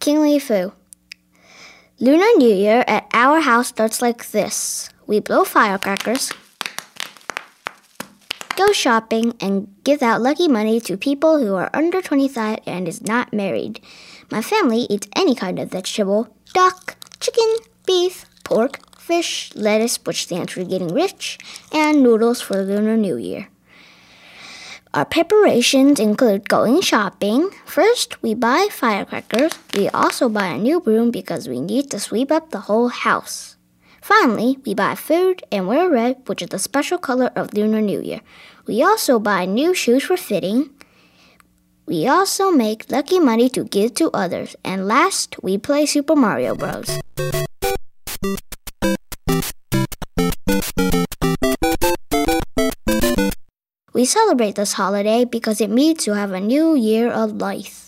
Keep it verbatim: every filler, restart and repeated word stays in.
King Li Fu. Lunar New Year at our house starts like this. We blow firecrackers, go shopping, and give out lucky money to people who are under twenty-five and is not married. My family eats any kind of vegetable: duck, chicken, beef, pork, fish, lettuce, which stands for getting rich, and noodles for Lunar New Year. Our preparations include going shopping. First, we buy firecrackers. We also buy a new broom because we need to sweep up the whole house. Finally, we buy food and wear red, which is the special color of Lunar New Year. We also buy new shoes for fitting. We also make lucky money to give to others. And last, we play Super Mario Bros. We celebrate this holiday because it means to have a new year of life.